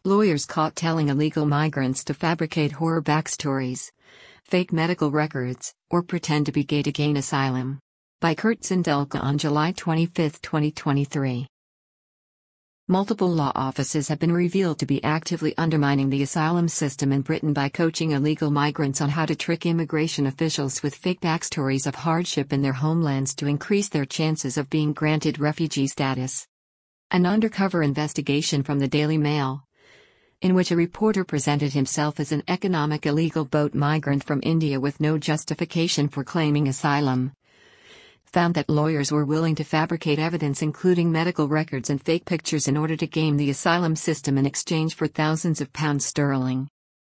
Lawyers caught telling illegal migrants to fabricate horror backstories, fake medical records, or pretend to be gay to gain asylum. By Kurt Sindelka on July 25, 2023. Multiple law offices have been revealed to be actively undermining the asylum system in Britain by coaching illegal migrants on how to trick immigration officials with fake backstories of hardship in their homelands to increase their chances of being granted refugee status. An undercover investigation from the Daily Mail, in which a reporter presented himself as an economic illegal boat migrant from India with no justification for claiming asylum, found that lawyers were willing to fabricate evidence including medical records and fake pictures in order to game the asylum system in exchange for thousands of pounds sterling.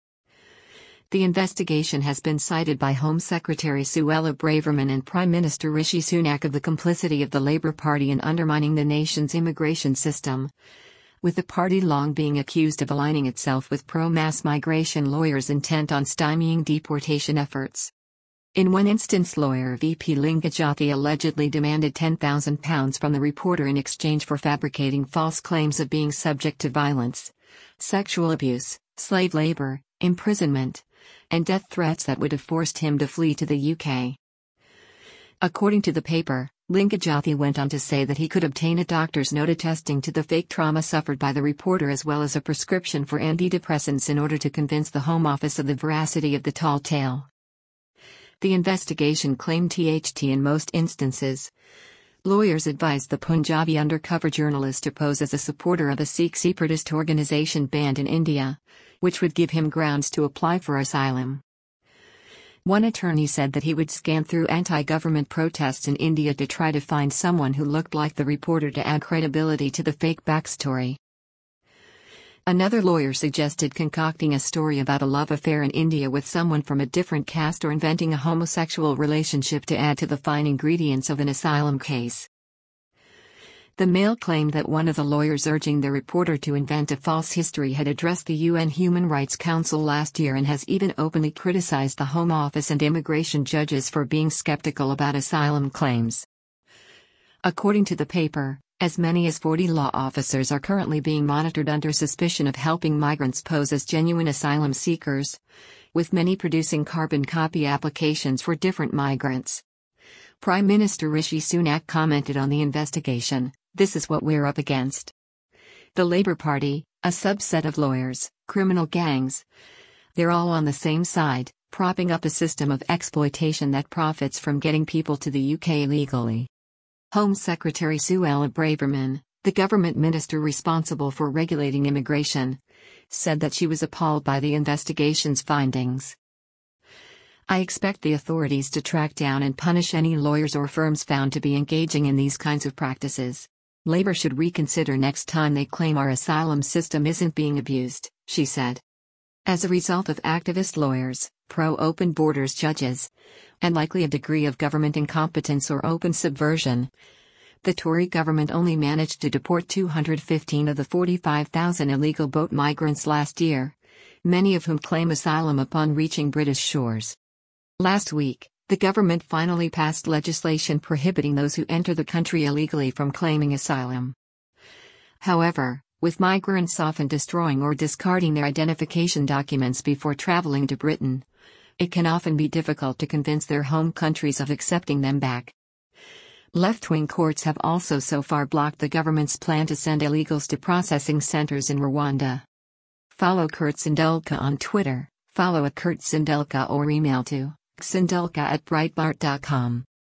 The investigation has been cited by Home Secretary Suella Braverman and Prime Minister Rishi Sunak of the complicity of the Labour Party in undermining the nation's immigration system, with the party long being accused of aligning itself with pro-mass migration lawyers intent on stymieing deportation efforts. In one instance, lawyer VP Lingajathy allegedly demanded £10,000 from the reporter in exchange for fabricating false claims of being subject to violence, sexual abuse, slave labour, imprisonment, and death threats that would have forced him to flee to the UK. According to the paper, Lingajathy went on to say that he could obtain a doctor's note attesting to the fake trauma suffered by the reporter as well as a prescription for antidepressants in order to convince the Home Office of the veracity of the tall tale. The investigation claimed THT in most instances. Lawyers advised the Punjabi undercover journalist to pose as a supporter of a Sikh separatist organisation banned in India, which would give him grounds to apply for asylum. One attorney said that he would scan through anti-government protests in India to try to find someone who looked like the reporter to add credibility to the fake backstory. Another lawyer suggested concocting a story about a love affair in India with someone from a different caste or inventing a homosexual relationship to add to the fine ingredients of an asylum case. The Mail claimed that one of the lawyers urging the reporter to invent a false history had addressed the UN Human Rights Council last year and has even openly criticized the Home Office and immigration judges for being skeptical about asylum claims. According to the paper, as many as 40 law officers are currently being monitored under suspicion of helping migrants pose as genuine asylum seekers, with many producing carbon copy applications for different migrants. Prime Minister Rishi Sunak commented on the investigation, "This is what we're up against. The Labour Party, a subset of lawyers, criminal gangs. They're all on the same side, propping up a system of exploitation that profits from getting people to the UK illegally." Home Secretary Suella Braverman, the government minister responsible for regulating immigration, said that she was appalled by the investigation's findings. "I expect the authorities to track down and punish any lawyers or firms found to be engaging in these kinds of practices. Labour should reconsider next time they claim our asylum system isn't being abused," she said. As a result of activist lawyers, pro-open borders judges, and likely a degree of government incompetence or open subversion, the Tory government only managed to deport 215 of the 45,000 illegal boat migrants last year, many of whom claim asylum upon reaching British shores. Last week, the government finally passed legislation prohibiting those who enter the country illegally from claiming asylum. However, with migrants often destroying or discarding their identification documents before traveling to Britain, it can often be difficult to convince their home countries of accepting them back. Left-wing courts have also so far blocked the government's plan to send illegals to processing centers in Rwanda. Follow Kurt Sindelka on Twitter, follow @KurtSindelka or email to sindelka@breitbart.com.